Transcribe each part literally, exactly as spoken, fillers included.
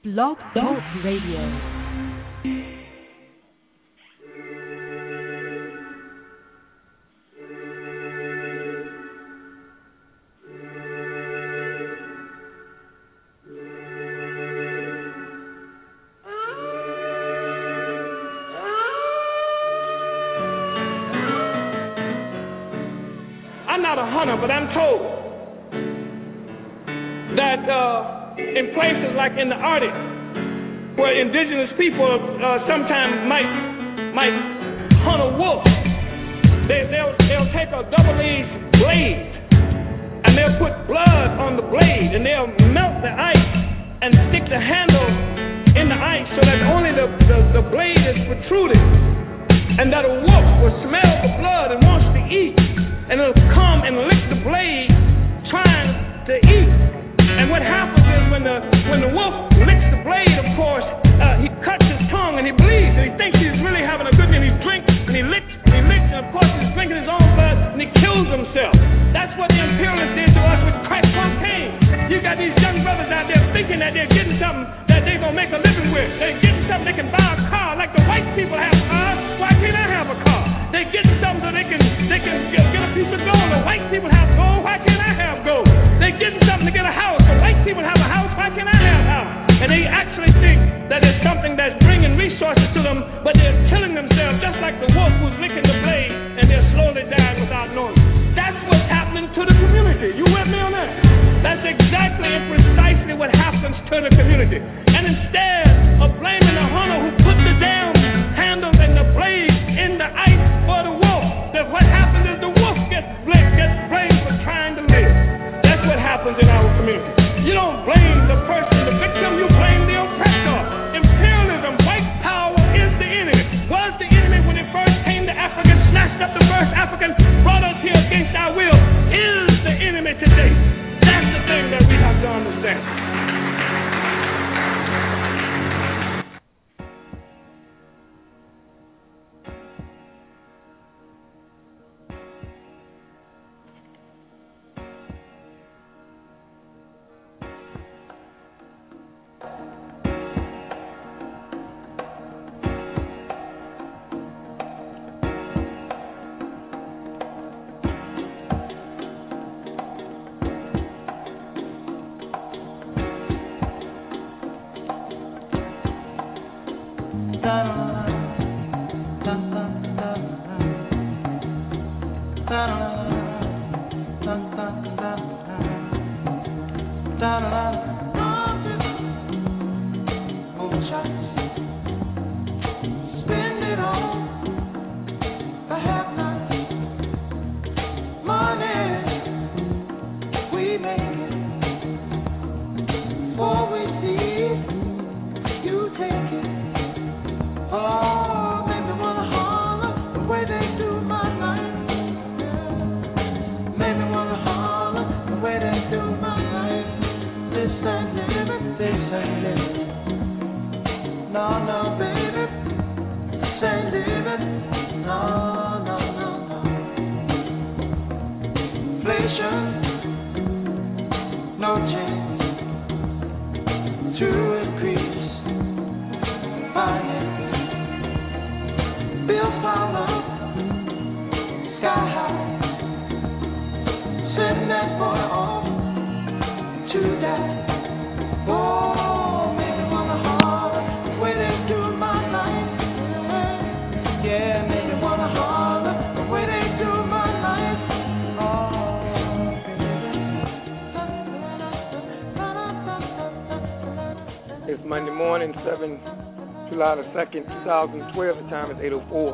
Blog Talk Radio. But I'm told that uh, in places like in the Arctic, where indigenous people uh, sometimes might might hunt a wolf, they, they'll they'll take a double-edged blade and they'll put blood on the blade and they'll melt the ice and stick the handle in the ice so that only the, the, the blade is protruding, and that a wolf will smell the blood and wants to eat, and it'll come and lick the blade trying to eat. And what happens is when the when the wolf licks the blade, of course, uh, he cuts his tongue and he bleeds and he thinks he's really having a good meal. He drinks and he licks and he licks and of course he's drinking his own blood and he kills himself. That's what the imperialists did to us with crack cocaine. You got these young brothers out there thinking that they're getting something that they're gonna make a living with. They're getting something they can buy a car like the white people have cars. Why can't I have a car? They're getting something so they can they can get, get a piece of gold. The white people have gold. Why can't I have gold? They're getting something to get a house. The white people have a house. Why can't I have a house? And they actually think that it's something that's bringing resources to them, but they're killing themselves just like the wolf who's licking the blade, and they're slowly dying without knowing. That's what's happening to the community. You with me on that? That's exactly and precisely what happens to the community. And instead of blaming the hunter who put the damn handles and the blades in the ice for the wolf, that what happens is the wolf gets blamed, gets blamed for trying to live. That's what happens in our community. You don't blame the person, the victim, you blame the oppressor. Imperialism, white power is the enemy. Was the enemy when it first came to Africa, snatched up the first African, brought us here against our will, is the enemy today. That's the thing that we have to understand. July the second, twenty twelve. The time is eight oh four.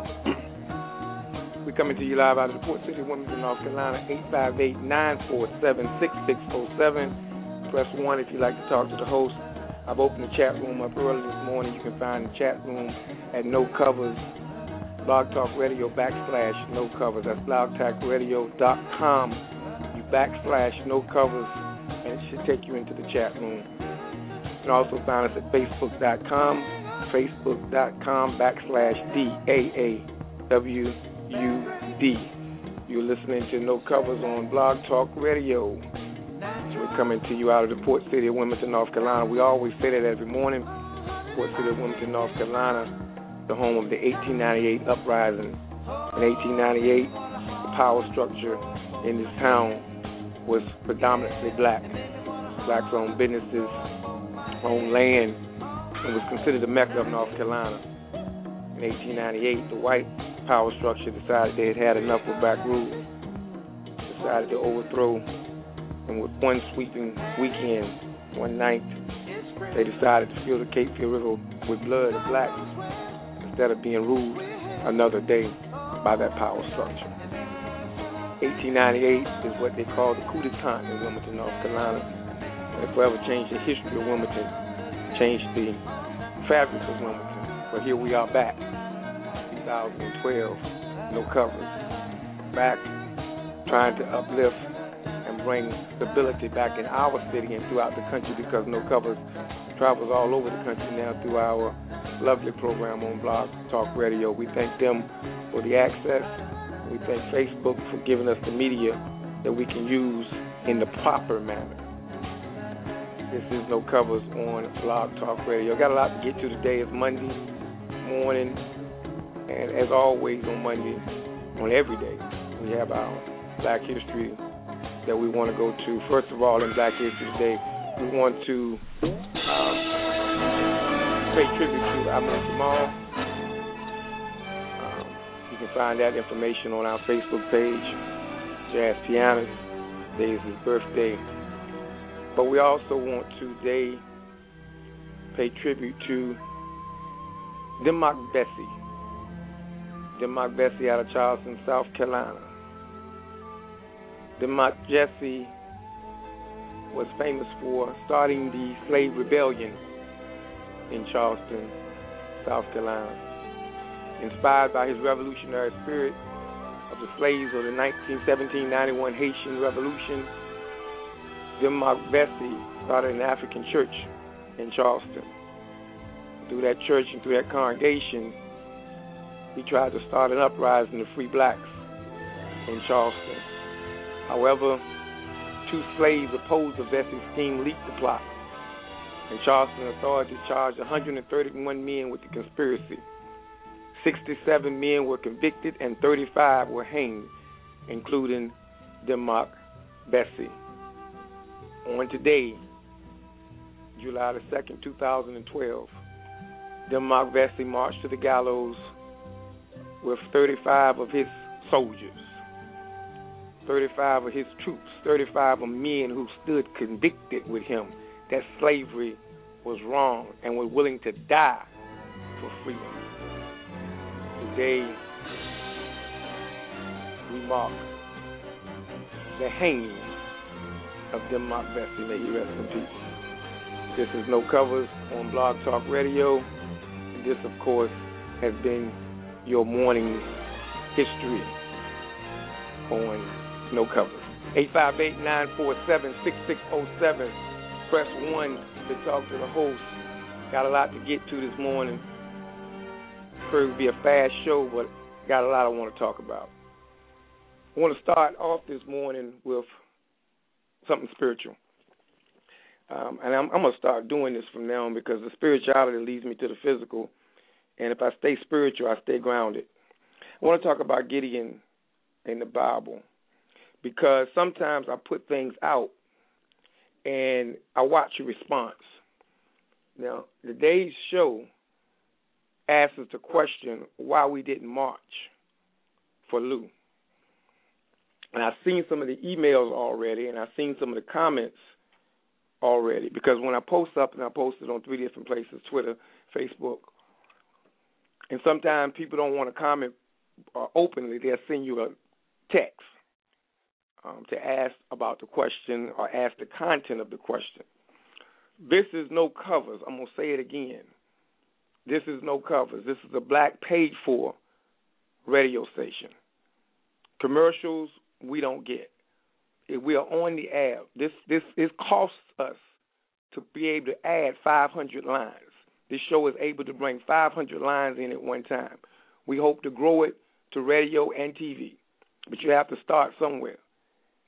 We're coming to you live out of the Port City, Wilmington, North Carolina. eight five eight, nine four seven, six six oh seven. Press one if you'd like to talk to the host. I've opened the chat room up early this morning. You can find the chat room at No Covers, Blog Talk Radio backslash No Covers. That's blog talk radio dot com. You backslash No Covers, and it should take you into the chat room. You can also find us at facebook dot com. Facebook.com backslash D A A W U D. You're listening to No Covers on Blog Talk Radio. We're coming to you out of the Port City of Wilmington, North Carolina. We always say that every morning. Port City of Wilmington, North Carolina, the home of the eighteen ninety-eight uprising. In eighteen ninety-eight, the power structure in this town was predominantly black. Blacks owned businesses, owned land, and was considered the Mecca of North Carolina. In eighteen ninety-eight, the white power structure decided they had had enough with black rule, decided to overthrow, and with one sweeping weekend, one night, they decided to fill the Cape Fear River with blood of blacks instead of being ruled another day by that power structure. eighteen ninety-eight is what they call the coup d'etat in Wilmington, North Carolina. And it forever changed the history of Wilmington, changed the fabric of Wilmington. But here we are back, two thousand twelve, no covers, back trying to uplift and bring stability back in our city and throughout the country, because No Covers travels all over the country now through our lovely program on Blog Talk Radio. We thank them for the access. We thank Facebook for giving us the media that we can use in the proper manner. This is No Covers on Blog Talk Radio. Got a lot to get to today. It's Monday morning, and as always on Monday, on every day, we have our Black History that we want to go to. First of all, in Black History Today, we want to um, pay tribute to Ahmad Jamal. Um, you can find that information on our Facebook page, Jazz Pianist. Today is his birthday. But we also want to today pay tribute to Democ Bessie. Democ Bessie out of Charleston, South Carolina. Democ Bessie was famous for starting the slave rebellion in Charleston, South Carolina. Inspired by his revolutionary spirit of the slaves of the seventeen ninety-one Haitian Revolution, Democ Bessie started an African church in Charleston. Through that church and through that congregation, he tried to start an uprising to free blacks in Charleston. However, two slaves opposed the Bessie scheme, leaked the plot, and Charleston authorities charged one hundred thirty-one men with the conspiracy. sixty-seven men were convicted and thirty-five were hanged, including Democ Bessie. On today, July the second, two thousand twelve, Democ Bessie marched to the gallows with thirty-five of his soldiers, thirty-five of his troops, thirty-five of men who stood convicted with him that slavery was wrong and were willing to die for freedom. Today, we mark the hanging of Democ Bessie. May he rest in peace. This is No Covers on Blog Talk Radio. And this, of course, has been your morning history on No Covers. eight five eight, nine four seven, six six zero seven. Press one to talk to the host. Got a lot to get to this morning. It will be a fast show, but got a lot I want to talk about. I want to start off this morning with something spiritual. Um, and I'm, I'm going to start doing this from now on, because the spirituality leads me to the physical. And if I stay spiritual, I stay grounded. I want to talk about Gideon in the Bible, because sometimes I put things out and I watch a response. Now, today's show asks us to question why we didn't march for Lou. And I've seen some of the emails already, and I've seen some of the comments already, because when I post up, and I post it on three different places, Twitter, Facebook, and sometimes people don't want to comment uh, openly, they'll send you a text um, to ask about the question or ask the content of the question. This is No Covers. I'm going to say it again. This is No Covers. This is a black paid-for radio station. Commercials, we don't get. If we are on the air, this this it costs us to be able to add five hundred lines. This show is able to bring five hundred lines in at one time. We hope to grow it to radio and T V, but you have to start somewhere.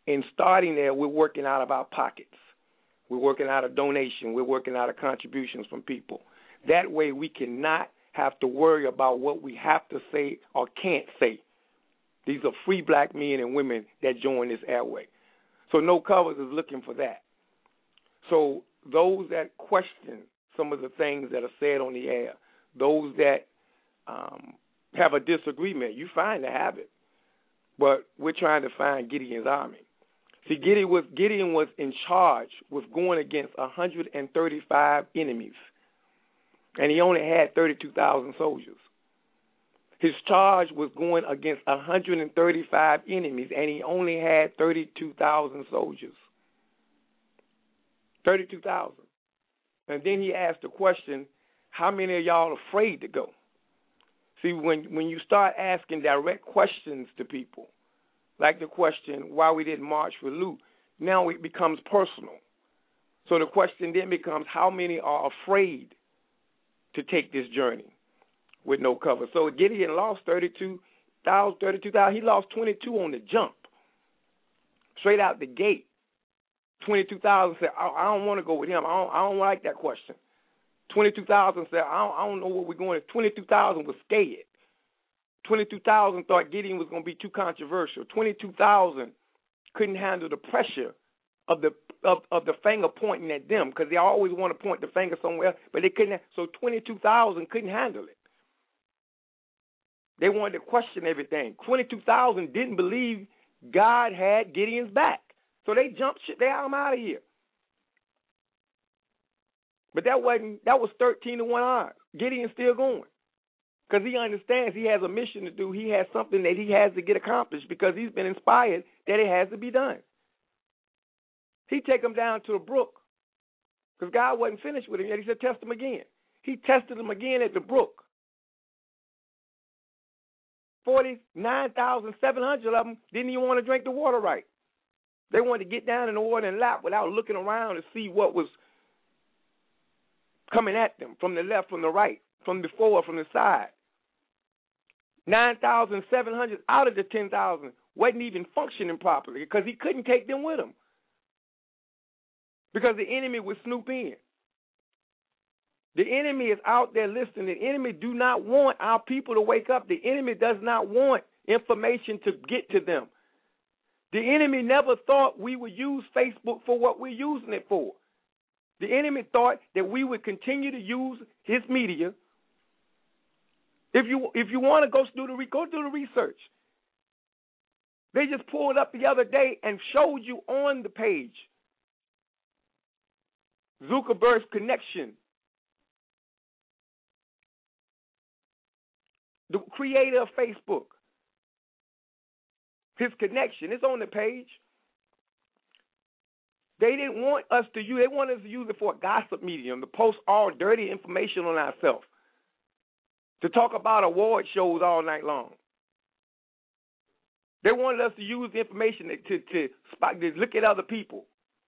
in starting there, we're working out of our pockets. We're working out of donation. We're working out of contributions from people. That way we cannot have to worry about what we have to say or can't say. These are free black men and women that join this airway. So No Covers is looking for that. So those that question some of the things that are said on the air, those that um, have a disagreement, you fine to have it. But we're trying to find Gideon's army. See, Gideon was, Gideon was in charge with going against one hundred thirty-five enemies, and he only had thirty-two thousand soldiers. His charge was going against one hundred thirty-five enemies, and he only had thirty-two thousand soldiers. thirty-two thousand. And then he asked the question, how many of y'all are afraid to go? See, when, when you start asking direct questions to people, like the question why we didn't march for Lou, now it becomes personal. So the question then becomes how many are afraid to take this journey with No Cover? So Gideon lost thirty-two thousand, thirty-two thousand. He lost twenty-two on the jump. Straight out the gate. twenty-two thousand said, I, I don't want to go with him. I don't, I don't like that question. twenty-two thousand said, I don't, I don't know where we're going. twenty-two thousand was scared. twenty-two thousand thought Gideon was going to be too controversial. twenty-two thousand couldn't handle the pressure of the of, of the finger pointing at them because they always want to point the finger somewhere, but they couldn't. So twenty-two thousand couldn't handle it. They wanted to question everything. twenty-two thousand didn't believe God had Gideon's back. So they jumped shit. They I'm out of here. But that wasn't. That was thirteen to one odds. Gideon's still going because he understands he has a mission to do. He has something that he has to get accomplished because he's been inspired that it has to be done. He take him down to the brook because God wasn't finished with him yet. He said, test him again. He tested him again at the brook. forty-nine thousand seven hundred of them didn't even want to drink the water right. They wanted to get down in the water and lap without looking around to see what was coming at them from the left, from the right, from before, from the side. nine thousand seven hundred out of the ten thousand wasn't even functioning properly because he couldn't take them with him because the enemy would snoop in. The enemy is out there listening. The enemy do not want our people to wake up. The enemy does not want information to get to them. The enemy never thought we would use Facebook for what we're using it for. The enemy thought that we would continue to use his media. If you if you want to go do the go do the research, they just pulled up the other day and showed you on the page Zuckerberg's connection, the creator of Facebook. His connection is on the page. They didn't want us to use. They wanted us to use it for a gossip medium, to post all dirty information on ourselves, to talk about award shows all night long. They wanted us to use the information to to, to, spot, to look at other people,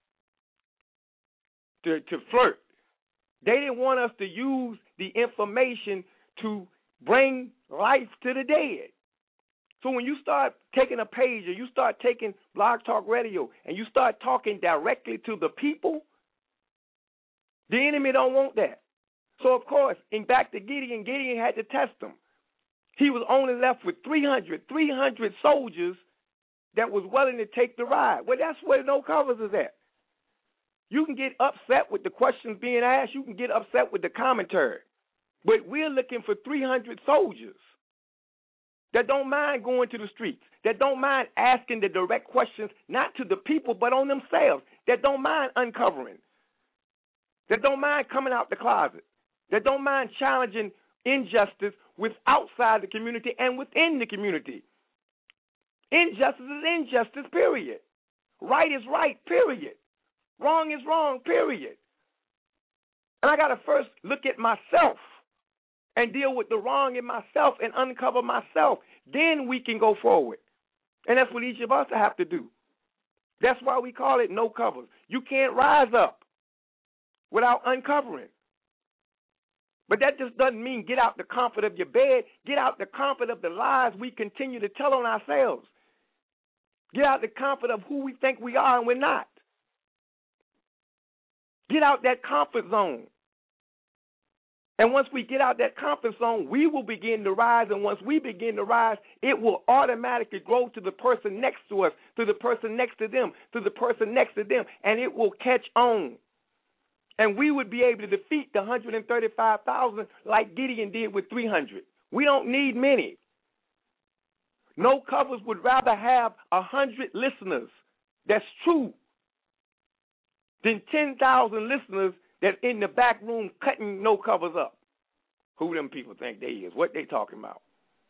to to flirt. They didn't want us to use the information to bring life to the dead. So when you start taking a page or you start taking Blog Talk Radio and you start talking directly to the people, the enemy don't want that. So, of course, in back to Gideon, Gideon had to test them. He was only left with three hundred, three hundred soldiers that was willing to take the ride. Well, that's where No Covers is at. You can get upset with the questions being asked. You can get upset with the commentary. But we're looking for three hundred soldiers that don't mind going to the streets, that don't mind asking the direct questions, not to the people, but on themselves, that don't mind uncovering, that don't mind coming out the closet, that don't mind challenging injustice with outside the community and within the community. Injustice is injustice, period. Right is right, period. Wrong is wrong, period. And I got to first look at myself and deal with the wrong in myself and uncover myself. Then we can go forward. And that's what each of us have to do. That's why we call it No Covers. You can't rise up without uncovering. But that just doesn't mean get out the comfort of your bed. Get out the comfort of the lies we continue to tell on ourselves. Get out the comfort of who we think we are and we're not. Get out that comfort zone. And once we get out that comfort zone, we will begin to rise. And once we begin to rise, it will automatically grow to the person next to us, to the person next to them, to the person next to them, and it will catch on. And we would be able to defeat the one hundred thirty-five thousand like Gideon did with three hundred. We don't need many. No Covers would rather have one hundred listeners. That's true. Than ten thousand listeners that's in the back room cutting No Covers up. Who them people think they is? What they talking about?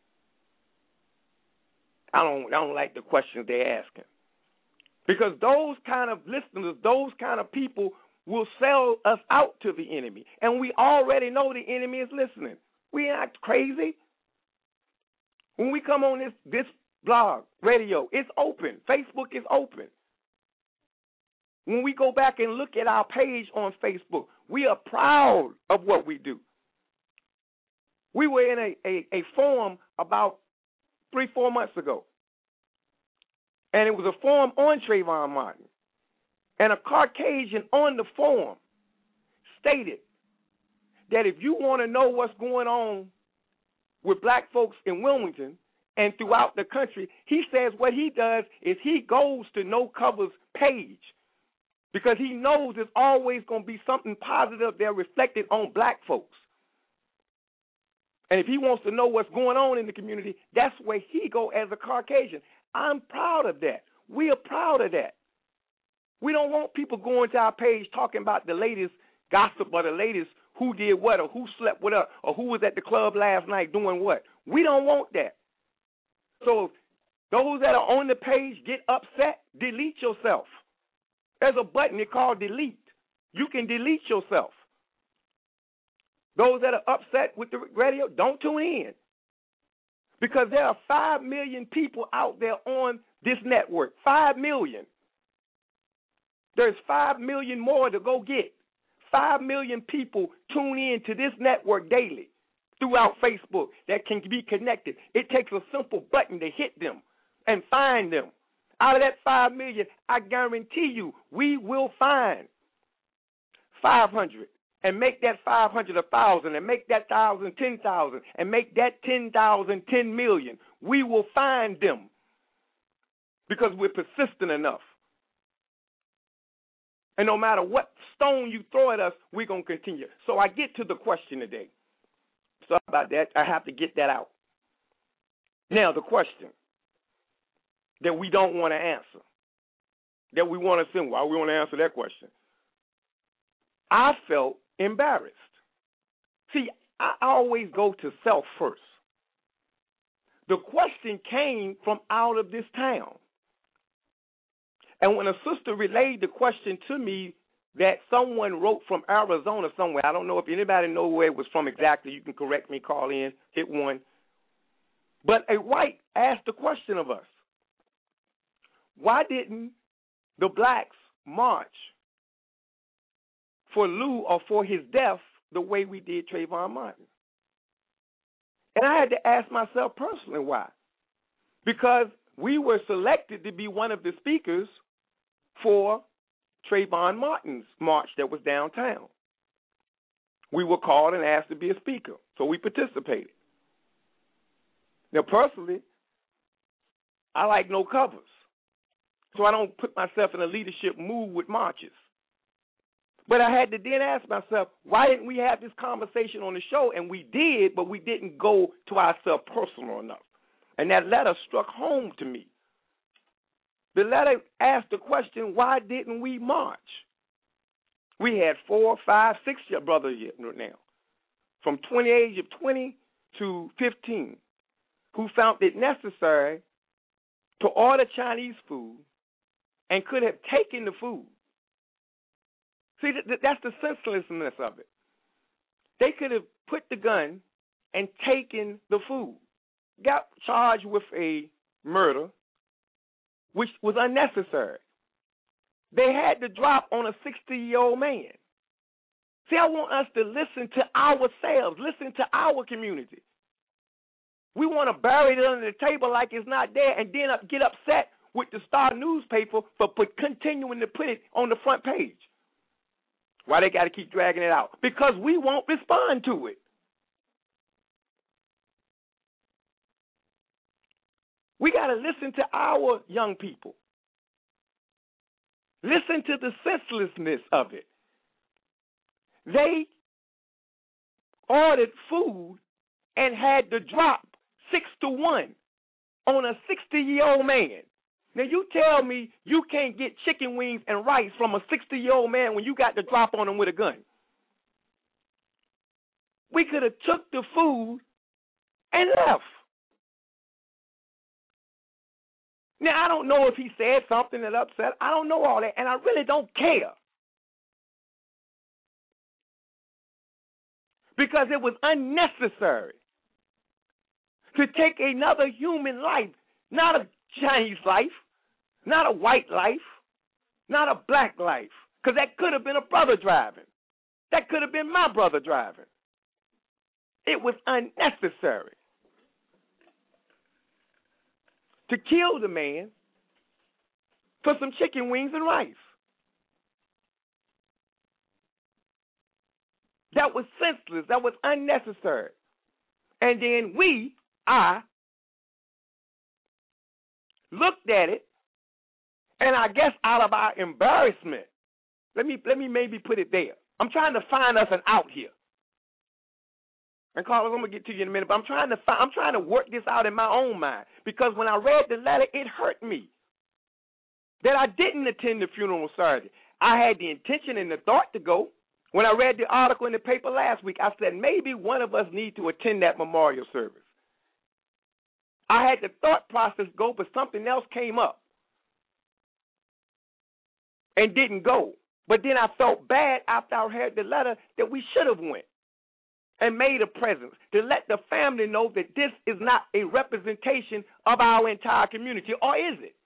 I don't, I don't like the questions they're asking. Because those kind of listeners, those kind of people will sell us out to the enemy. And we already know the enemy is listening. We aren't crazy. When we come on this, this blog, radio, it's open. Facebook is open. When we go back and look at our page on Facebook, we are proud of what we do. We were in a, a, a forum about three, four months ago. And it was a forum on Trayvon Martin. And a Caucasian on the forum stated that if you want to know what's going on with black folks in Wilmington and throughout the country, he says what he does is he goes to No Cover's page because he knows there's always going to be something positive there reflected on black folks. And if he wants to know what's going on in the community, that's where he go as a Caucasian. I'm proud of that. We are proud of that. We don't want people going to our page talking about the latest gossip or the latest who did what or who slept with us or who was at the club last night doing what. We don't want that. So if those that are on the page get upset, delete yourself. There's a button it's called delete. You can delete yourself. Those that are upset with the radio, don't tune in. Because there are five million people out there on this network. Five million. There's five million more to go get. Five million people tune in to this network daily throughout Facebook that can be connected. It takes a simple button to hit them and find them. Out of that five million, I guarantee you, we will find five hundred and make that five hundred a thousand and make that thousand ten thousand and make that ten thousand ten million. We will find them because we're persistent enough. And no matter what stone you throw at us, we're going to continue. So I get to the question today. Sorry about that. I have to get that out. Now, the question that we don't want to answer, that we want to send, why we want to answer that question. I felt embarrassed. See, I always go to self first. The question came from out of this town. And when a sister relayed the question to me that someone wrote from Arizona somewhere, I don't know if anybody knows where it was from exactly. You can correct me, call in, hit one. But a white asked the question of us, why didn't the blacks march for Lou or for his death the way we did Trayvon Martin? And I had to ask myself personally why. Because we were selected to be one of the speakers for Trayvon Martin's march that was downtown. We were called and asked to be a speaker, so we participated. Now, personally, I like No Covers, so I don't put myself in a leadership mood with marches. But I had to then ask myself, why didn't we have this conversation on the show? And we did, but we didn't go to ourselves personal enough. And that letter struck home to me. The letter asked the question, why didn't we march? We had four, five, six year brothers now, from twenty age of twenty to fifteen, who found it necessary to order Chinese food and could have taken the food. See, that's the senselessness of it. They could have put the gun and taken the food. Got charged with a murder, which was unnecessary. They had to drop on a sixty-year-old man. See, I want us to listen to ourselves, listen to our community. We want to bury it under the table like it's not there and then get upset with the Star newspaper for put, continuing to put it on the front page. Why they got to keep dragging it out? Because we won't respond to it. We got to listen to our young people. Listen to the senselessness of it. They ordered food and had to drop six to one on a sixty-year-old man. Now, you tell me you can't get chicken wings and rice from a sixty-year-old man when you got to drop on him with a gun. We could have took the food and left. Now, I don't know if he said something that upset. I don't know all that, and I really don't care. Because it was unnecessary to take another human life, not a Chinese life, not a white life, not a black life, because that could have been a brother driving. That could have been my brother driving. It was unnecessary to kill the man for some chicken wings and rice. That was senseless. That was unnecessary. And then we, I, looked at it, and I guess out of our embarrassment, let me let me maybe put it there. I'm trying to find us an out here. And Carlos, I'm gonna get to you in a minute, but I'm trying to find, I'm trying to work this out in my own mind, because when I read the letter, it hurt me that I didn't attend the funeral Saturday. I had the intention and the thought to go. When I read the article in the paper last week, I said maybe one of us need to attend that memorial service. I had the thought process go, but something else came up and didn't go. But then I felt bad after I read the letter that we should have went and made a presence to let the family know that this is not a representation of our entire community, or is it?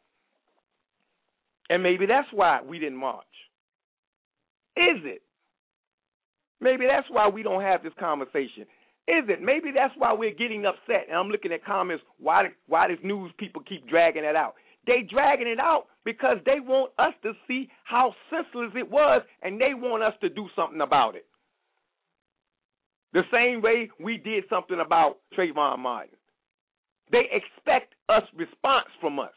And maybe that's why we didn't march. Is it? Maybe that's why we don't have this conversation. Is it? Maybe that's why we're getting upset. And I'm looking at comments, why, why does news people keep dragging it out? They dragging it out because they want us to see how senseless it was, and they want us to do something about it. The same way we did something about Trayvon Martin. They expect us response from us.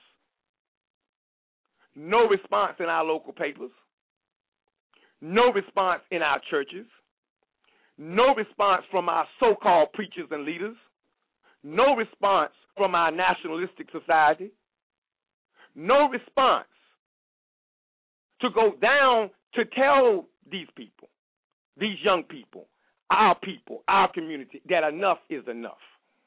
No response in our local papers. No response in our churches. No response from our so-called preachers and leaders. No response from our nationalistic society. No response to go down to tell these people, these young people, our people, our community, that enough is enough.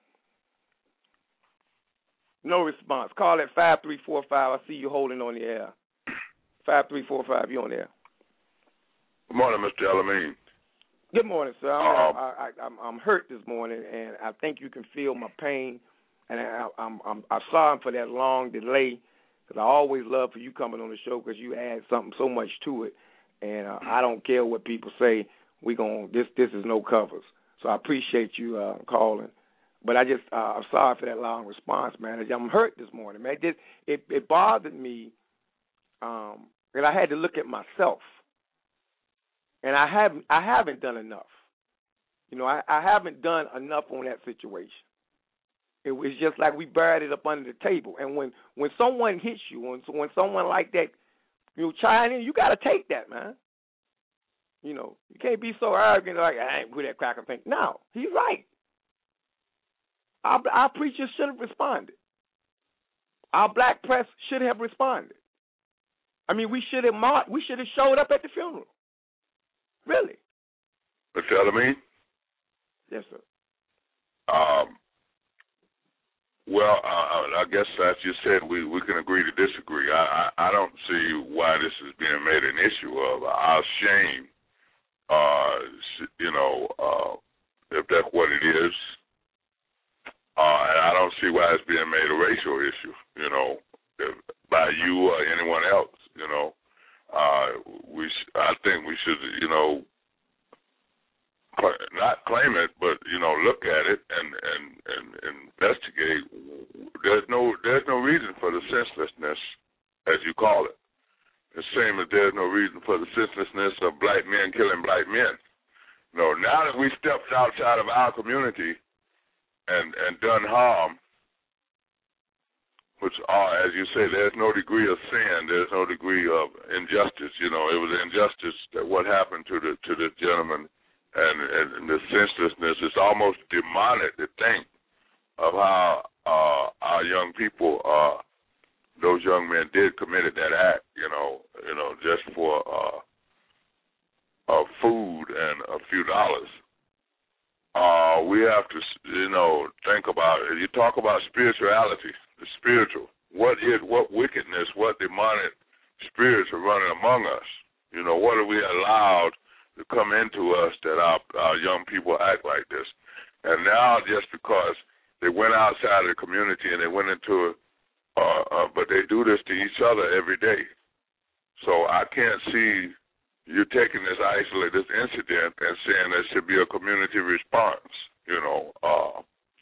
No response. Call at five three four five. I see you holding on the air. five three four five, you on there. Good morning, Mister Alameen. Good morning, sir. I'm, Uh, I, I, I'm, I'm hurt this morning, and I think you can feel my pain. And I, I'm, I'm, I'm sorry for that long delay, because I always love for you coming on the show, because you add something so much to it. And uh, I don't care what people say. We gon' this this is no covers. So I appreciate you uh, calling. But I just uh, I'm sorry for that long response, man. I'm hurt this morning, man. It it, it bothered me, um, and I had to look at myself. And I haven't I haven't done enough. You know, I, I haven't done enough on that situation. It was just like we buried it up under the table. And when, when someone hits you, when when someone like that, you know, chime in, you got to take that, man. You know, you can't be so arrogant like, I ain't with that cracker thing. No, he's right. Our, our preachers should have responded. Our black press should have responded. I mean, we should have marched. We should have showed up at the funeral. Really? Mister Alameen? Yes, sir. Um, well, uh, I guess as you said, we, we can agree to disagree. I, I, I don't see why this is being made an issue of our shame. Uh, you know, uh, if that's what it is. Uh, and I don't see why it's being made a racial issue, you know, if, by you or anyone else, you know. Uh, we, sh- I think we should, you know, not claim it, but you know, look at it and and and, and investigate. There's no there's no reason for the senselessness, as you call it. The same as there's no reason for the senselessness of black men killing black men. No, now that we stepped outside of our community and and done harm, which are, as you say, there's no degree of sin, there's no degree of injustice. You know, it was injustice that what happened to the to the gentleman, and, and the senselessness. It's almost demonic to think of how uh, our young people, uh, those young men, did committed that act. You know, you know, just for uh, uh, food and a few dollars. Uh, we have to, you know, think about it. You talk about spirituality, the spiritual. What is, what wickedness, what demonic spirits are running among us? You know, what are we allowed to come into us that our, our young people act like this? And now just because they went outside of the community and they went into it, uh, uh, but they do this to each other every day. So I can't see you taking this isolate this incident and saying there should be a community response. You know, uh,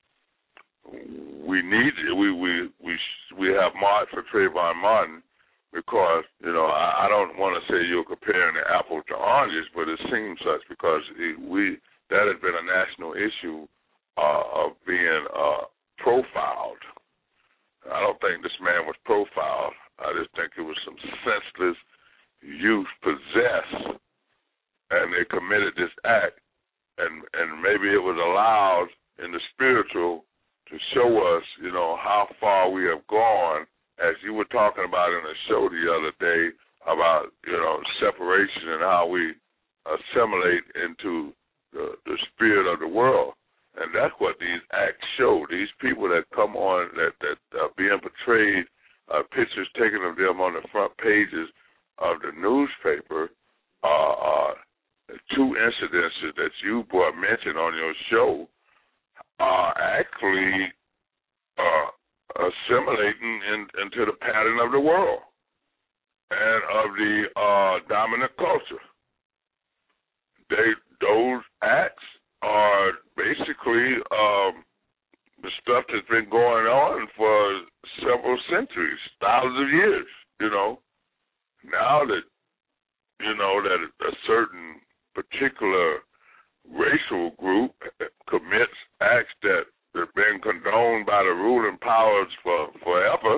we need we we we we have marched for Trayvon Martin because you know I, I don't want to say you're comparing the apples to oranges, but it seems such because it, we that has been a national issue uh, of being uh, profiled. I don't think this man was profiled. I just think it was some senseless youth possessed, and they committed this act, and and maybe it was allowed in the spiritual to show us, you know, how far we have gone, as you were talking about in the show the other day about, you know, separation and how we assimilate into the, the spirit of the world, and that's what these acts show. These people that come on that that are being portrayed, uh, pictures taken of them on the front pages of the newspaper, uh, uh, two incidences that you brought mentioned on your show are actually uh, assimilating in, into the pattern of the world and of the uh, dominant culture. They those acts are basically um, the stuff that's been going on for several centuries, thousands of years, you know. Now that, you know, that a certain particular racial group commits acts that have been condoned by the ruling powers for forever,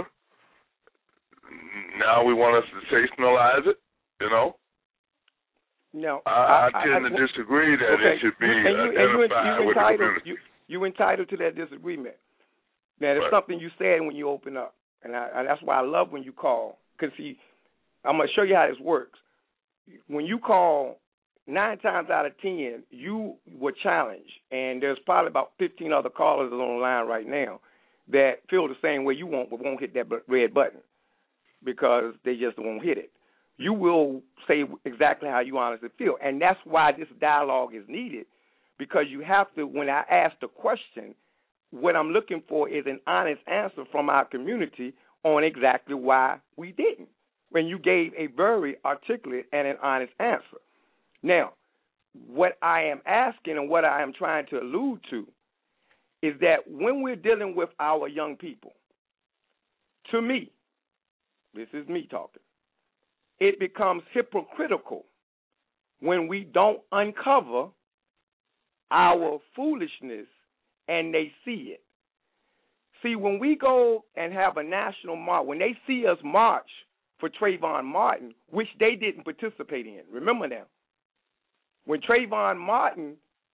now we want to sensationalize it, you know? No. I, I, I tend I, to disagree that okay. it should be and you, identified and you, you with entitled, the community. You, you entitled to that disagreement. Now, there's right. something you said when you open up, and, I, and that's why I love when you call, because, see, I'm going to show you how this works. When you call, nine times out of ten, you were challenged, and there's probably about fifteen other callers on the line right now that feel the same way you want but won't hit that red button because they just won't hit it. You will say exactly how you honestly feel, and that's why this dialogue is needed, because you have to, when I ask the question, what I'm looking for is an honest answer from our community on exactly why we didn't, when you gave a very articulate and an honest answer. Now, what I am asking and what I am trying to allude to is that when we're dealing with our young people, to me, this is me talking, it becomes hypocritical when we don't uncover our foolishness and they see it. See, when we go and have a national march, when they see us march for Trayvon Martin, which they didn't participate in, remember now, when Trayvon Martin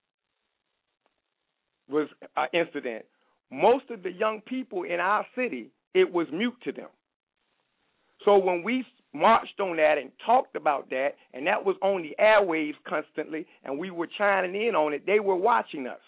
was an incident, most of the young people in our city, it was mute to them. So when we marched on that and talked about that, and that was on the airwaves constantly, and we were chiming in on it, they were watching us.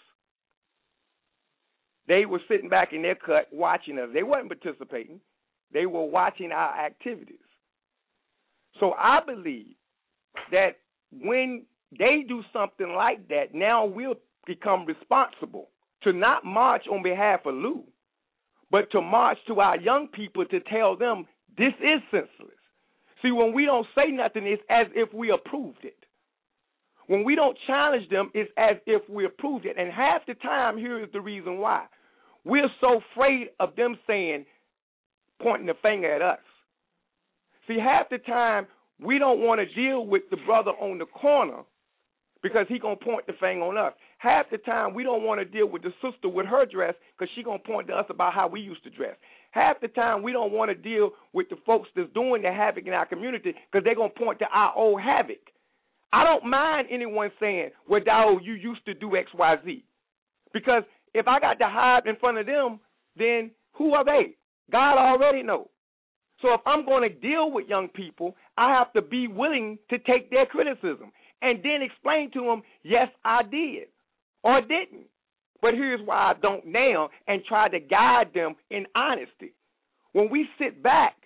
They were sitting back in their cut watching us. They weren't participating. They were watching our activities. So I believe that when they do something like that, now we'll become responsible to not march on behalf of Lou, but to march to our young people to tell them this is senseless. See, when we don't say nothing, it's as if we approved it. When we don't challenge them, it's as if we approved it. And half the time, here is the reason why. We're so afraid of them saying, pointing the finger at us. See, half the time, we don't want to deal with the brother on the corner because he going to point the finger on us. Half the time, we don't want to deal with the sister with her dress because she going to point to us about how we used to dress. Half the time, we don't want to deal with the folks that's doing the havoc in our community because they're going to point to our old havoc. I don't mind anyone saying, well, Dawg, you used to do X, Y, Z. Because if I got to hide in front of them, then who are they? God already knows. So if I'm going to deal with young people, I have to be willing to take their criticism and then explain to them, yes, I did or didn't. But here's why I don't now, and try to guide them in honesty. When we sit back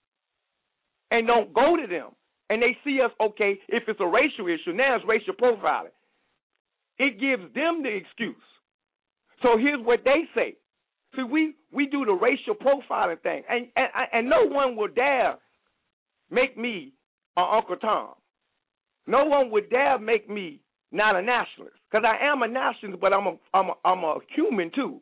and don't go to them, and they see us, okay, if it's a racial issue, now it's racial profiling. It gives them the excuse. So here's what they say. See, we, we do the racial profiling thing, and, and, and no one will dare make me an Uncle Tom. No one would dare make me not a nationalist, because I am a nationalist, but I'm a, I'm a, I'm a human too.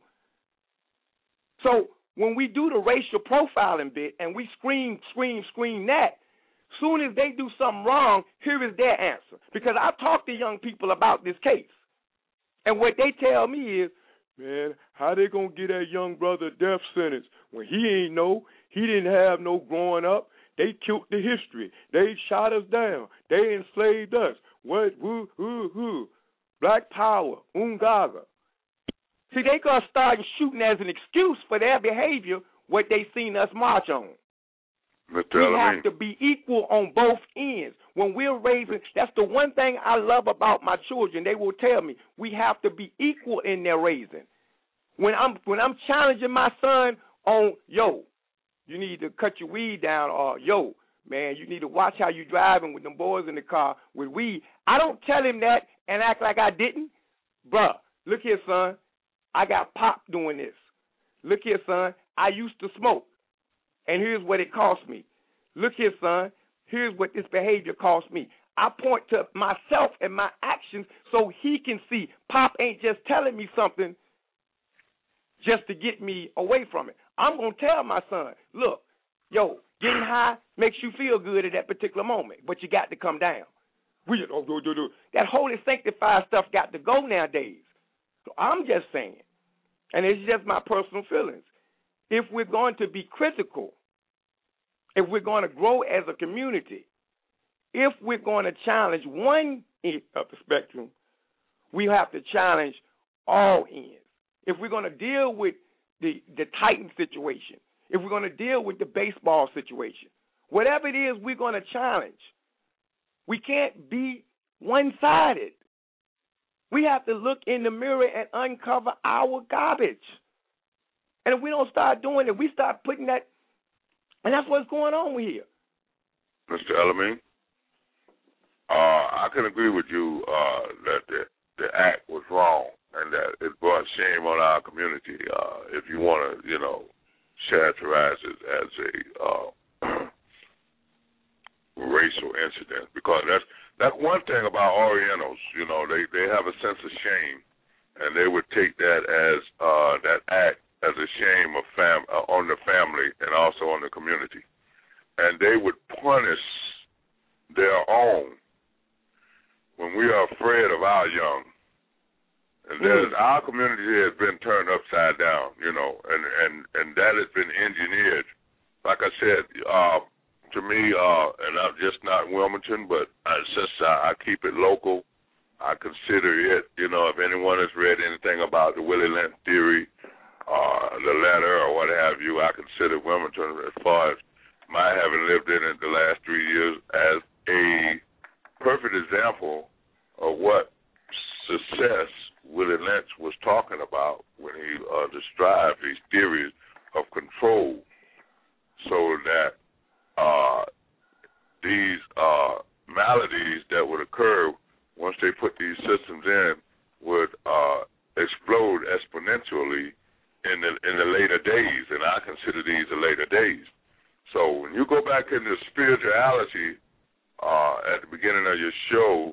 So when we do the racial profiling bit and we scream, scream, scream that, soon as they do something wrong, here is their answer. Because I've talked to young people about this case, and what they tell me is, man, how they going to get that young brother a death sentence when he ain't know, he didn't have no growing up. They killed the history. They shot us down. They enslaved us. What, who, who, who? Black power, Ungaga. See, they going to start shooting as an excuse for their behavior what they seen us march on. Mister We Elamine. have to be equal on both ends. When we're raising, that's the one thing I love about my children. They will tell me we have to be equal in their raising. When I'm when I'm challenging my son on, yo, you need to cut your weed down, or yo, man, you need to watch how you driving with them boys in the car with weed. I don't tell him that and act like I didn't. Bruh, look here, son. I got pop doing this. Look here, son. I used to smoke, and here's what it cost me. Look here, son. Here's what this behavior cost me. I point to myself and my actions so he can see Pop ain't just telling me something just to get me away from it. I'm going to tell my son, look, yo, getting high makes you feel good at that particular moment, but you got to come down. We, oh, do, do, do. That holy sanctified stuff got to go nowadays. So I'm just saying, and it's just my personal feelings, if we're going to be critical, if we're going to grow as a community, if we're going to challenge one end of the spectrum, we have to challenge all ends. If we're going to deal with the, the Titan situation, if we're going to deal with the baseball situation, whatever it is we're going to challenge, we can't be one-sided. We have to look in the mirror and uncover our garbage. And if we don't start doing it, we start putting that, and that's what's going on here. Mister Elamine, uh, I can agree with you uh, that the, the act was wrong and that it brought shame on our community. Uh, if you want to, you know, characterize it as a uh, racial incident, because that's that's one thing about Orientals. You know, they, they have a sense of shame, and they would take that as uh, that act as a shame of fam- uh, on the family and also on the community, and they would punish their own when we are afraid of our young. And mm. our community has been turned upside down, you know, and, and, and that has been engineered. Like I said, uh, to me, uh, and I'm just not Wilmington, but I, since I, I keep it local, I consider it, you know, if anyone has read anything about the Willie Lent theory, uh, the letter or what have you, I consider Wilmington, as far as my having lived in it the last three years, as a perfect example of what success Willie Lynch was talking about when he uh, described these theories of control, so that uh, these uh, maladies that would occur once they put these systems in would uh, explode exponentially in the in the later days, and I consider these the later days. So when you go back into spirituality uh, at the beginning of your show,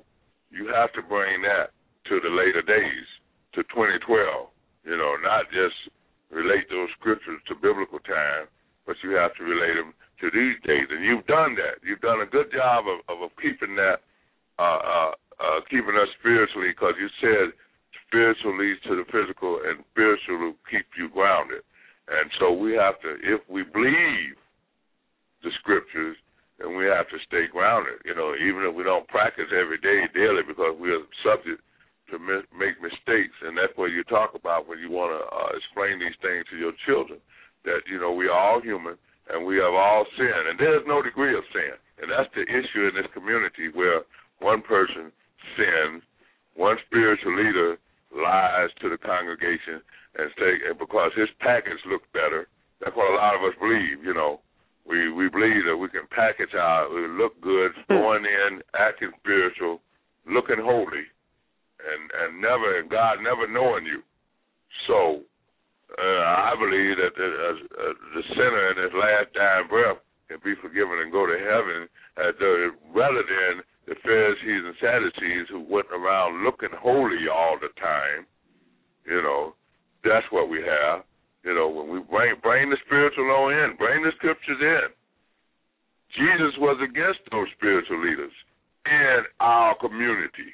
you have to bring that to the later days, to twenty twelve. You know, not just relate those scriptures to biblical time, but you have to relate them to these days. And you've done that. You've done a good job of, of, of keeping that, uh, uh, uh, keeping us spiritually, because you said spiritual leads to the physical, and spiritual will keep you grounded. And so we have to, if we believe the scriptures, then we have to stay grounded, you know, even if we don't practice every day, daily, because we're subject to mi- make mistakes. And that's what you talk about when you want to uh, explain these things to your children, that, you know, we are all human and we have all sinned. And there's no degree of sin. And that's the issue in this community, where one person sins, one spiritual leader lies to the congregation and say, and because his package looks better, that's what a lot of us believe, you know. We we believe that we can package our, we look good, going in, acting spiritual, looking holy, and, and never, and God never knowing you. So uh, I believe that the, uh, uh, the sinner in his last dying breath can be forgiven and go to heaven, uh, the, rather than the Pharisees and Sadducees who went around looking holy all the time. You know, that's what we have. You know, when we bring, bring the spiritual law in, bring the scriptures in. Jesus was against those spiritual leaders in our community.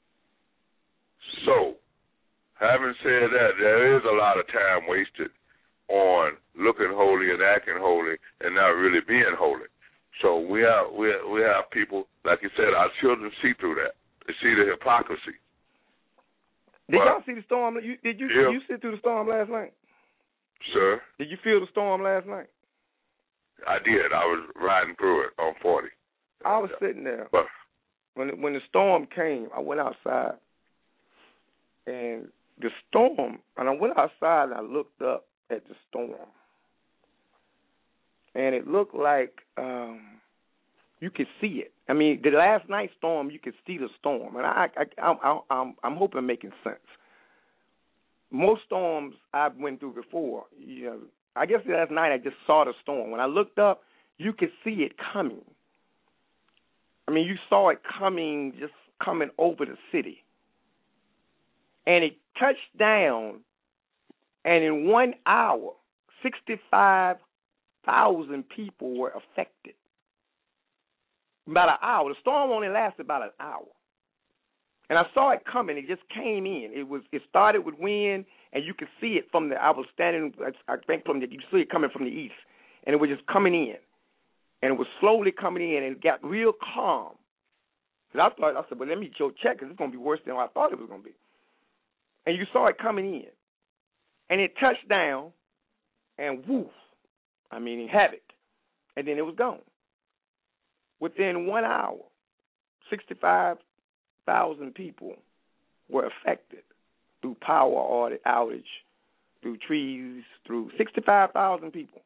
So, having said that, there is a lot of time wasted on looking holy and acting holy and not really being holy. So we have we have, we have people, like you said, our children see through that. They see the hypocrisy. Did but, y'all see the storm? You, did you yeah. you sit through the storm last night? Sir? Did you feel the storm last night? I did. I was riding through it on forty. I was sitting there. But, when when the storm came, I went outside, and the storm, and I went outside and I looked up at the storm, and it looked like um, you could see it. I mean, the last night's storm, you could see the storm, and I, I, I, I I'm, I'm hoping I'm making sense. Most storms I've went through before, you know, I guess last night I just saw the storm. When I looked up, you could see it coming. I mean, you saw it coming, just coming over the city. And it touched down, and in one hour, sixty-five thousand people were affected. About an hour. The storm only lasted about an hour. And I saw it coming. It just came in. It was. It started with wind, and you could see it from the. I was standing. I think from the. You see it coming from the east, and it was just coming in, and it was slowly coming in, and it got real calm. And I thought, I said, well, let me go check, because it's going to be worse than what I thought it was going to be. And you saw it coming in, and it touched down, and woof, I mean, havoc, and then it was gone. Within one hour, sixty-five thousand people were affected through power outage, through trees, through sixty-five thousand people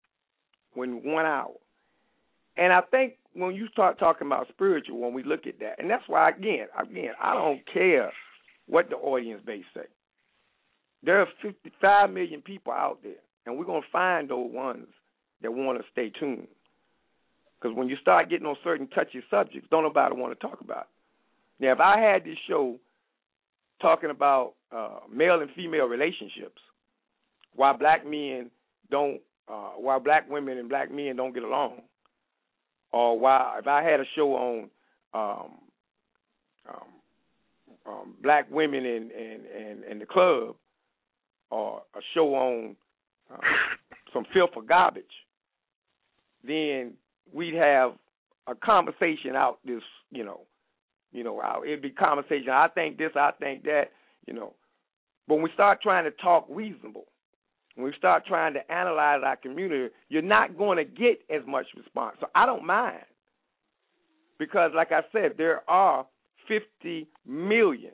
in one hour. And I think when you start talking about spiritual, when we look at that, and that's why, again, again, I don't care what the audience base say. There are fifty-five million people out there, and we're going to find those ones that want to stay tuned. Because when you start getting on certain touchy subjects, don't nobody want to talk about it. Now, if I had this show talking about uh, male and female relationships, why black men don't, uh, why black women and black men don't get along, or why, if I had a show on um, um, um, black women in, in, in, in the club, or a show on uh, some filth or garbage, then we'd have a conversation out this, you know, you know, it'd be conversation. I think this, I think that, you know. But when we start trying to talk reasonable, when we start trying to analyze our community, you're not going to get as much response. So I don't mind, because, like I said, there are fifty million,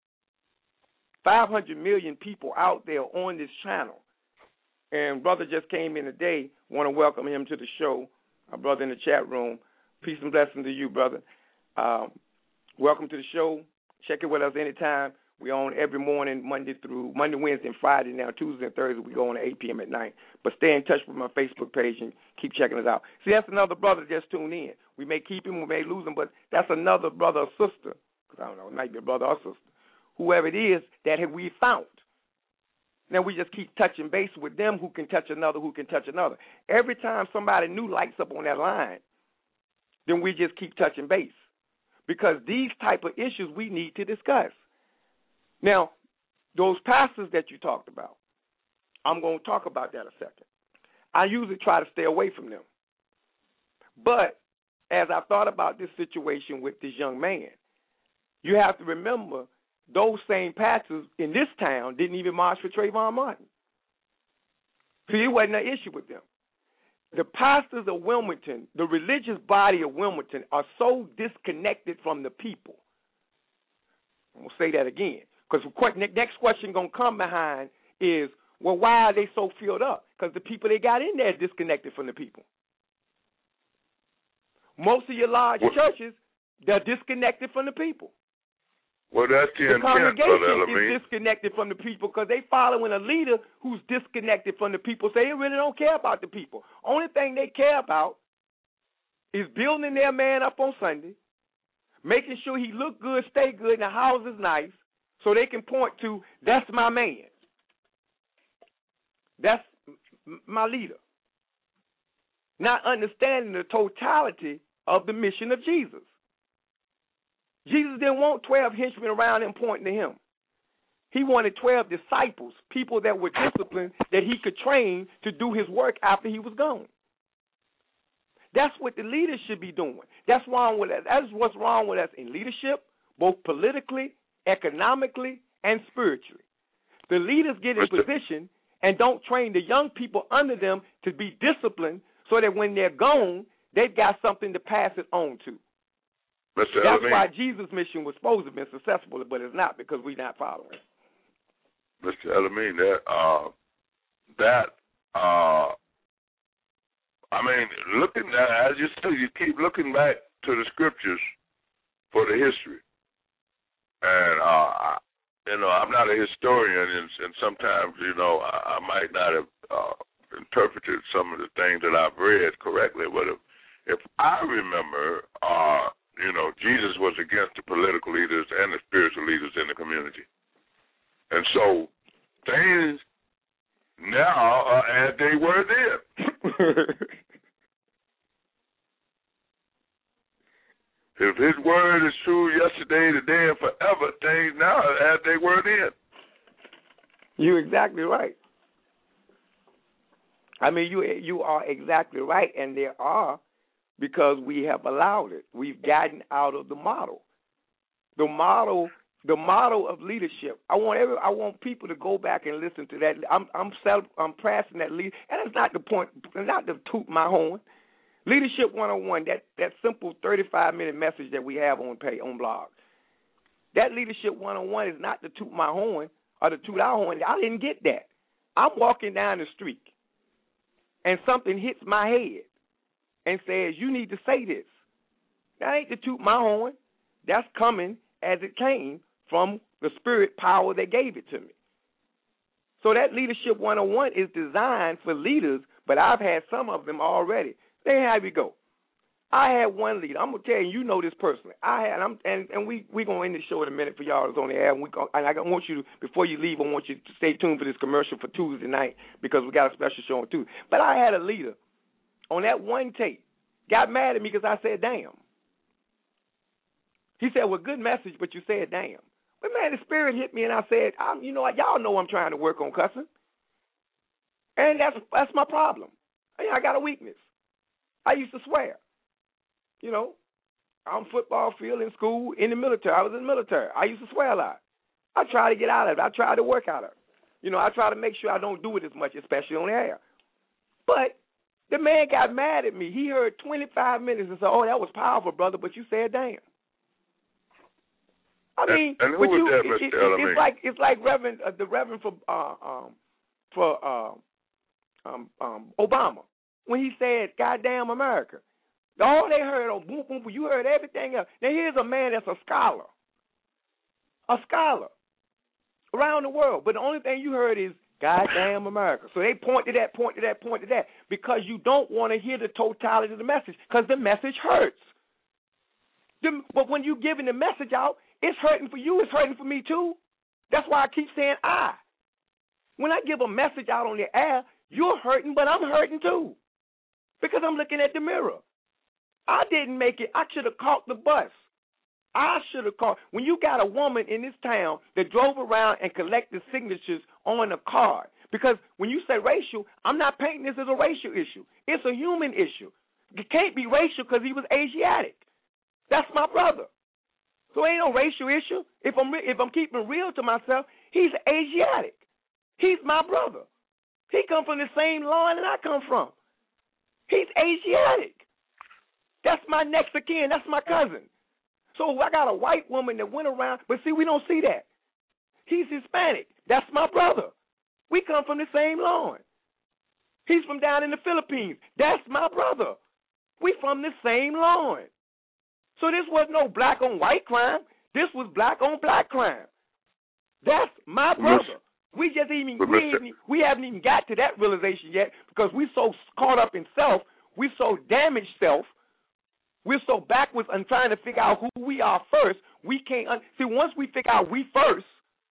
five hundred million people out there on this channel. And brother just came in today. Want to welcome him to the show. Our brother in the chat room. Peace and blessing to you, brother. Um, welcome to the show. Check it with us anytime. We on every morning, Monday through Monday, Wednesday, and Friday. Now Tuesday and Thursday we go on at eight p.m. at night. But stay in touch with my Facebook page and keep checking us out. See, that's another brother that just tuned in. We may keep him, we may lose him, but that's another brother or sister, because I don't know, it might be a brother or sister, whoever it is that we found. Now we just keep touching base with them who can touch another, who can touch another. Every time somebody new lights up on that line, then we just keep touching base. Because these type of issues we need to discuss. Now, those pastors that you talked about, I'm going to talk about that a second. I usually try to stay away from them. But as I thought about this situation with this young man, you have to remember those same pastors in this town didn't even march for Trayvon Martin. See, it wasn't an issue with them. The pastors of Wilmington, the religious body of Wilmington, are so disconnected from the people. I'm going to say that again, because the next question going to come behind is, well, why are they so filled up? Because the people they got in there are disconnected from the people. Most of your large what? churches, they're disconnected from the people. Well, that's the, the intent, congregation is disconnected from the people because they following a leader who's disconnected from the people. So they really don't care about the people. Only thing they care about is building their man up on Sunday, making sure he look good, stay good, and the house is nice, so they can point to, that's my man. That's my leader. Not understanding the totality of the mission of Jesus. Jesus didn't want twelve henchmen around him pointing to him. He wanted twelve disciples, people that were disciplined, that he could train to do his work after he was gone. That's what the leaders should be doing. That's wrong with us. That's what's wrong with us in leadership, both politically, economically, and spiritually. The leaders get in position and don't train the young people under them to be disciplined so that when they're gone, they've got something to pass it on to. Mister That's Elamine, why Jesus' mission was supposed to have been successful, but it's not because we're not following. Mister Elamine, that, uh, that, uh, I mean, looking at, as you said, you keep looking back to the scriptures for the history. And, uh, I, you know, I'm not a historian, and, and sometimes, you know, I, I might not have uh, interpreted some of the things that I've read correctly, but if, if I remember, uh, you know, Jesus was against the political leaders and the spiritual leaders in the community. And so things now are as they were then. If his word is true yesterday, today, and forever, things now are as they were then. You're exactly right. I mean, you you are exactly right, and there are, because we have allowed it. We've gotten out of the model. The model, the model of leadership. I want every, I want people to go back and listen to that. I'm I'm self, I'm pressing that lead, and it's not the point, not to toot my horn. Leadership one oh one, that that simple thirty-five minute message that we have on pay on blog. That Leadership one oh one is not to toot my horn or to toot our horn. I didn't get that. I'm walking down the street, and something hits my head and says, you need to say this. That ain't to toot my horn. That's coming as it came from the spirit power that gave it to me. So that Leadership one oh one is designed for leaders, but I've had some of them already. Then how we go? I had one leader. I'm gonna tell you, you know this personally. I had, I'm, and and we we gonna end the show in a minute for y'all that's on the air. And we go, and I want you to, before you leave, I want you to stay tuned for this commercial for Tuesday night because we got a special show on Tuesday. But I had a leader on that one tape got mad at me because I said damn. He said, well, good message, but you said damn. But man, the spirit hit me, and I said, I'm, you know, y'all know I'm trying to work on cussing, and that's that's my problem. I, I got a weakness. I used to swear. You know, on football field, in school, in the military. I was in the military. I used to swear a lot. I try to get out of it. I try to work out of it. You know, I try to make sure I don't do it as much, especially on the air. But the man got mad at me. He heard twenty-five minutes and said, oh, that was powerful, brother, but you said damn. I mean, and, and who you, was that, it, Mister it, it's like it's like Reverend uh, the Reverend for uh, um for uh, um um Obama. When he said, goddamn America. All they heard on boom, boom, boom, you heard everything else. Now, here's a man that's a scholar. A scholar. Around the world. But the only thing you heard is, goddamn America. So they point to that, point to that, point to that. Because you don't want to hear the totality of the message. Because the message hurts. The, but when you're giving the message out, It's hurting for you. It's hurting for me, too. That's why I keep saying I. When I give a message out on the air, you're hurting, but I'm hurting, too, because I'm looking at the mirror. I didn't make it. I should have caught the bus. I should have called. When you got a woman in this town that drove around and collected signatures on a card, because when you say racial, I'm not painting this as a racial issue. It's a human issue. It can't be racial because he was Asiatic. That's my brother. So ain't no racial issue. If I'm if I'm keeping real to myself, he's Asiatic. He's my brother. He come from the same line that I come from. He's Asiatic. That's my next of kin. That's my cousin. So I got a white woman that went around, but see, we don't see that. He's Hispanic. That's my brother. We come from the same line. He's from down in the Philippines. That's my brother. We from the same line. So this was no black on white crime. This was black on black crime. That's my brother. We just even we, even we haven't even got to that realization yet because we so caught up in self. We so damaged self. We're so backwards on trying to figure out who we are first. We can't un- see once we figure out we first,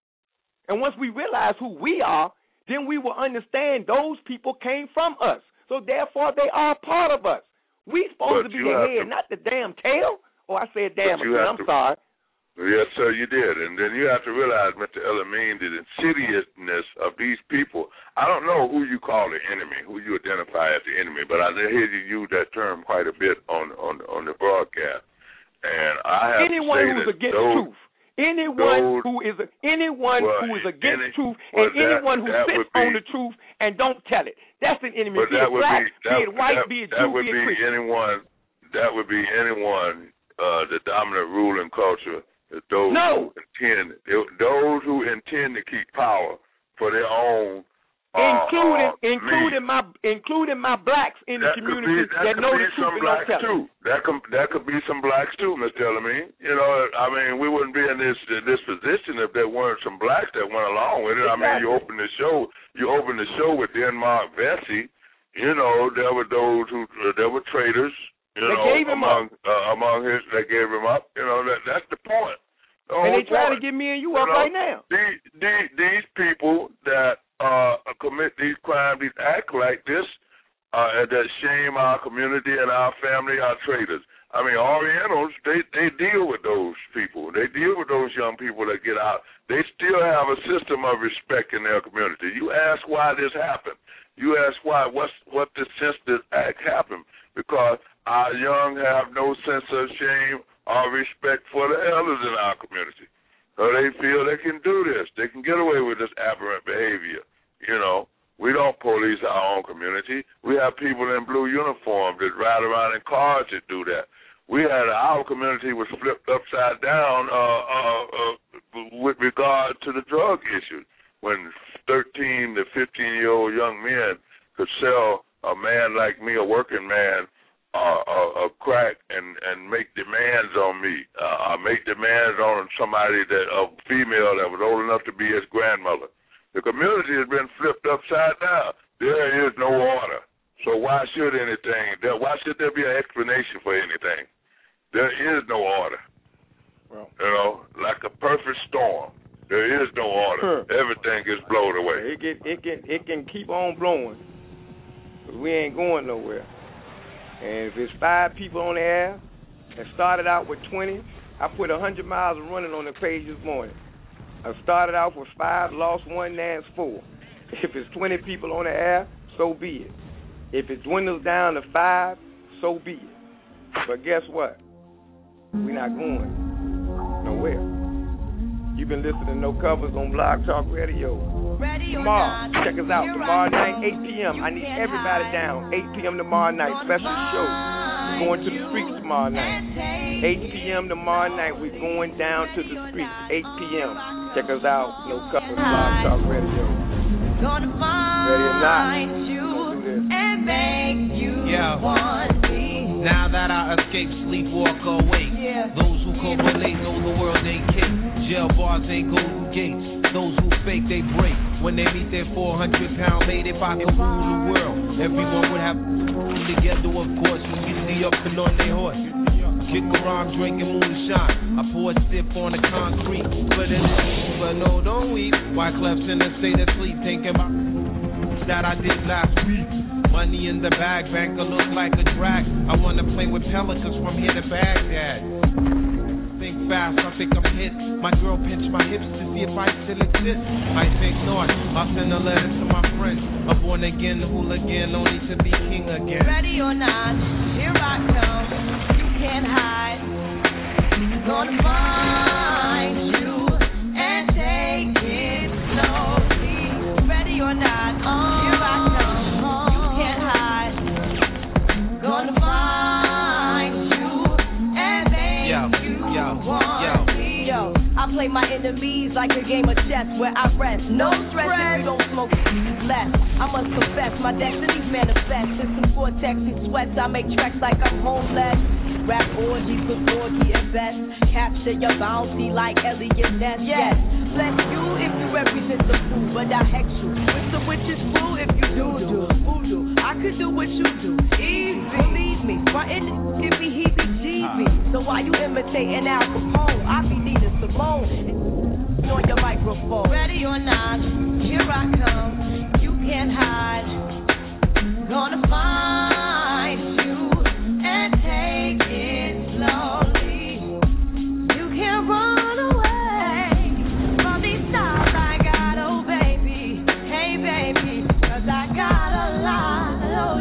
and once we realize who we are, then we will understand those people came from us. So therefore, they are part of us. We supposed but to be the head, to, not the damn tail. Oh, I said damn again. I'm to, sorry. Yes, sir, you did. And then you have to realize, Mister Elamine, the insidiousness of these people. I don't know who you call the enemy, who you identify as the enemy, but I hear you use that term quite a bit on on, on the broadcast. And I have anyone to say who's that against those, truth. Anyone those, who is a, anyone well, who is against any, truth well, and anyone who that, that sits be, on the truth and don't tell it. That's an enemy. But be that it would black, be, that, be it white, that, be it that Jew, would be it be Christian. anyone. That would be anyone. Uh, the dominant ruling culture. Those no. who intend, those who intend to keep power for their own, uh, including uh, including me. my including my blacks in the that community be, that, that know the truth some and blacks don't tell too. it. That could that could be some blacks too, Mister Elamine. You know, I mean, we wouldn't be in this this position if there weren't some blacks that went along with it. Exactly. I mean, you open the show, you open the show with Denmark Vesey. You know, there were those who uh, there were traitors. You they know, gave him among up. Uh, among his, they gave him up. You know, that that's the point. The and they trying point. to get me and you, you up know, right now. These, these these people that uh, commit these crimes, these act like this, uh, that shame our community and our family, are traitors. I mean, Orientals, they, they deal with those people. They deal with those young people that get out. They still have a system of respect in their community. You ask why this happened. You ask why, what's, what this since this act happened. Because our young have no sense of shame or respect for the elders in our community. So they feel they can do this. They can get away with this aberrant behavior. You know, we don't police our own community. We have people in blue uniforms that ride around in cars that do that. We had our community was flipped upside down uh, uh, uh, with regard to the drug issue when thirteen to fifteen-year-old young men could sell a man like me, a working man, uh, a, a crack and, and make demands on me. Uh, make demands on somebody, that a female that was old enough to be his grandmother. The community has been flipped upside down. There is no order. So why should anything, there, why should there be an explanation for anything? There is no order. Well, you know, like a perfect storm. There is no order. Huh. Everything gets blown away. It can, it can, it can keep on blowing. We ain't going nowhere. And if it's five people on the air and started out with twenty, I put one hundred miles of running on the page this morning. I started out with five, lost one, now it's four. If it's twenty people on the air, so be it. If it dwindles down to five, so be it. But guess what? We're not going nowhere. You've been listening to No Covers on Blog Talk Radio. Tomorrow, check us out. Tomorrow night, eight p.m. I need everybody down. eight p.m. tomorrow night, special show. We're going to the streets tomorrow night. eight p.m. tomorrow night, we're going down to the streets. eight p.m. Check us out. No Covers, Blog Talk Radio. Ready or not, we'll do this. Yeah. Now that I escape, sleepwalk awake. Those who correlate know the world ain't kick. Jail bars ain't golden gates. Those who fake, they break. When they meet their four hundred pound mate, if I could rule the world, everyone would have to together, of course, when we see up and on their horse. Kick around drinking moonshine. I pour a sip on the concrete. But it is, but no, don't weep. Wyclef's in a state of sleep, thinking about that I did last week. Money in the bag, banker look like a drag. I wanna play with pelicans from here to Baghdad. Think fast, I think I'm hit. My girl pinched my hips to see if I still exist. I think not, I'll send a letter to my friends. A born again hooligan, only to be king again. Ready or not, here I come. You can't hide. Gonna find you and take it slowly. Ready or not, here I come. You can't hide. Gonna find you and make yo, you yo, want yo. me. Yo, I play my enemies like a game of chess where I rest. No stress if you don't smoke less. I must confess, my destinies manifest. In some cortex and sweats, I make tracks like I'm homeless. Rap orgies with orgy and best. Capture your bounty like Elliot Ness. Yes, bless you if you represent the fool, but I hex you with the witch's fool if you do do voodoo. I could do what you do, easy. Believe me, my enemy give me heebie-jeebies. So why you imitating Al Capone? I be Nina Simone on your microphone. Ready or not, here I come. You can't hide. Gonna find you and take it slowly. You can't run away from these stars I got, oh baby. Hey baby, 'cause I got a lot, oh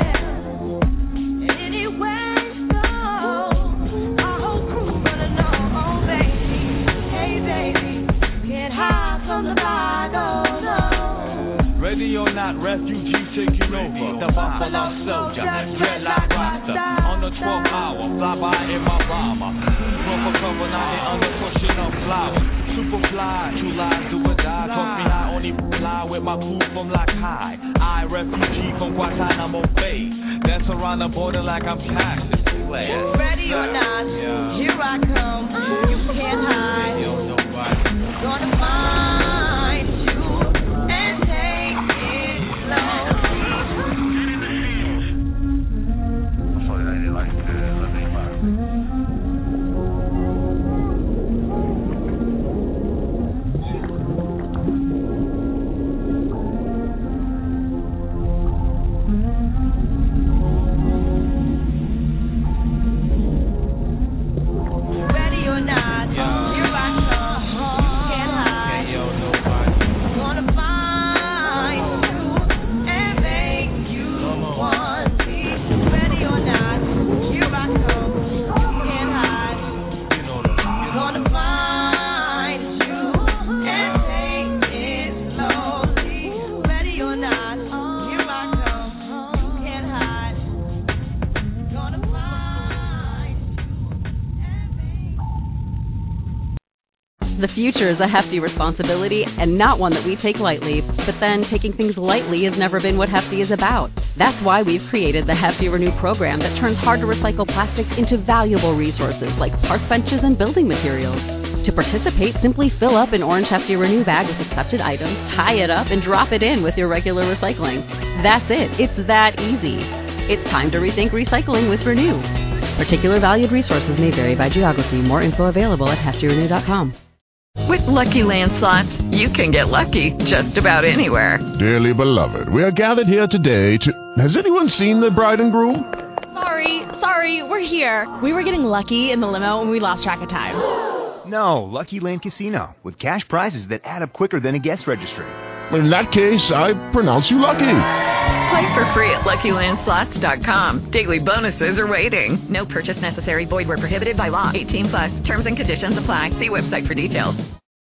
yeah. Anywhere you go, our whole crew gonna know, oh baby. Hey baby, can't hide from the bag, oh no. Ready or not, refugee taking over. The Buffalo Soldier, dreadlock roster. On the twelfth hour, fly by in my bomber. Smoke a cover, now under pushing up flowers. Super fly, true lies do or die. Talk me high, only fly with my crew from Lock High. I, refugee from Guantanamo Bay. Dance around the border like I'm Cassius Clay. Ready or not, here I come. You can't hide. Gonna find you and take it slow. Ready or not, here I come. You can't hide. Gonna find you and make you want me. Ready or not, here I come. You can't hide. Gonna find you and take it slowly. Ready or not, here I come. You can't hide. Gonna find you and make. The future is a hefty responsibility and not one that we take lightly, but then taking things lightly has never been what Hefty is about. That's why we've created the Hefty Renew program that turns hard-to-recycle plastics into valuable resources like park benches and building materials. To participate, simply fill up an orange Hefty Renew bag with accepted items, tie it up, and drop it in with your regular recycling. That's it. It's that easy. It's time to rethink recycling with Renew. Particular valued resources may vary by geography. More info available at hefty renew dot com. With Lucky Land Slots, you can get lucky just about anywhere. Dearly beloved, we are gathered here today to... Has anyone seen the bride and groom? Sorry, sorry, we're here. We were getting lucky in the limo and we lost track of time. No, Lucky Land Casino, with cash prizes that add up quicker than a guest registry. In that case, I pronounce you lucky. Play for free at lucky land slots dot com. Daily bonuses are waiting. No purchase necessary. Void where prohibited by law. eighteen plus. Terms and conditions apply. See website for details.